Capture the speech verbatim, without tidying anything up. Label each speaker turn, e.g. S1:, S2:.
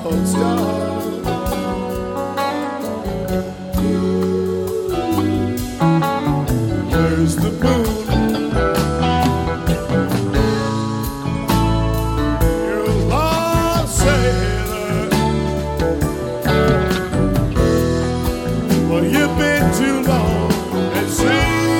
S1: lone star. Where's the moon? You're a lost sailor. Well, you've been too long at sea.